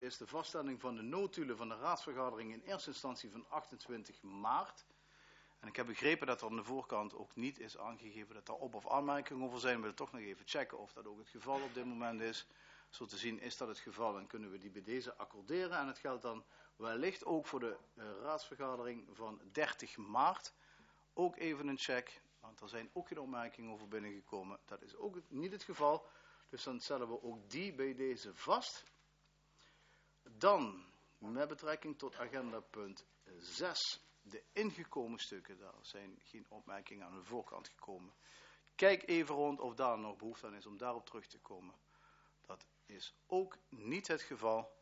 is de vaststelling van de notulen van de raadsvergadering in eerste instantie van 28 maart. En ik heb begrepen dat er aan de voorkant ook niet is aangegeven dat daar op- of aanmerkingen over zijn. We willen toch nog even checken of dat ook het geval op dit moment is. Zo te zien is dat het geval en kunnen we die bij deze accorderen. En het geldt dan wellicht ook voor de raadsvergadering van 30 maart. Ook even een check, want er zijn ook geen opmerkingen over binnengekomen. Dat is ook niet het geval. Dus dan stellen we ook die bij deze vast. Dan, met betrekking tot agenda punt 6, de ingekomen stukken. Daar zijn geen opmerkingen aan de voorkant gekomen. Kijk even rond of daar nog behoefte aan is om daarop terug te komen. Dat is ook niet het geval.